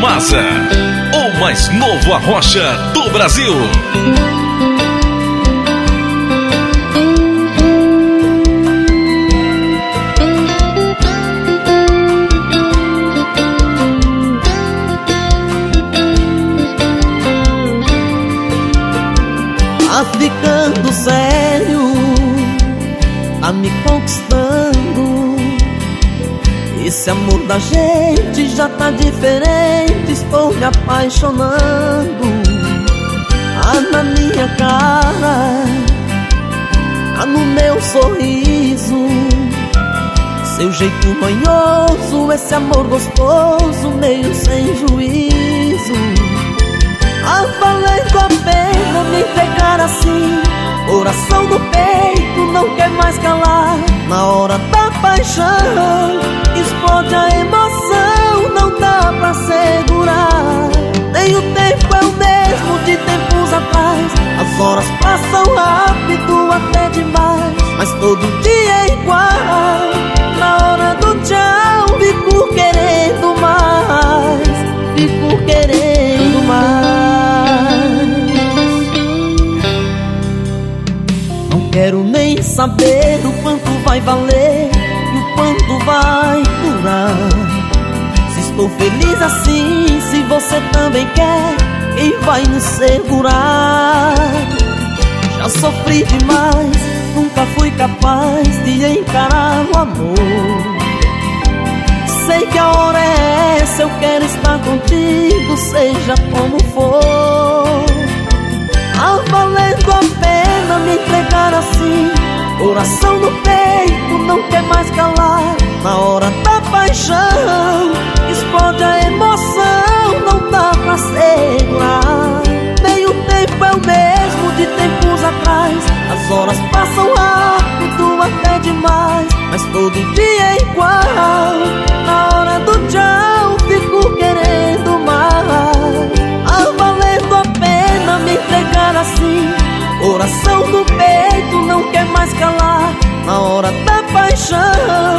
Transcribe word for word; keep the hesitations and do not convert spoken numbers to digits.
Maza, o mais novo arrocha do Brasil. Tá ficando sério, tá me conquistando. Esse amor da gente já tá diferente, estou me apaixonando. Tá na minha cara, tá no meu sorriso, seu jeito manhoso, esse amor gostoso, meio sem juízo. Tá valendo a pena me entregar assim, coração no peito não quer mais calar. Na hora da paixão explode a emoção, não dá pra segurar. Nem o tempo é o mesmo de tempos atrás, as horas passam rápido até demais, mas todo dia é igual. Na hora do tchau fico querendo mais, fico querendo mais. Não quero nem saber o quanto vai valer e o quanto vai durar. Se estou feliz assim, se você também quer, quem vai nos segurar? Já sofri demais, nunca fui capaz de encarar o amor. Sei que a hora é essa, eu quero estar contigo, seja como for. Tá valendo a pena me entregar assim, coração no peito não quer mais calar. Na hora da paixão explode a emoção, não dá pra segurar. Nem o tempo é o mesmo de tempos atrás, as horas passam rápido até demais, mas todo dia é igual. Na hora do tchau fico querendo mais. Tá valendo a pena me entregar assim, coração no peito não quer mais calar. Na hora da paixão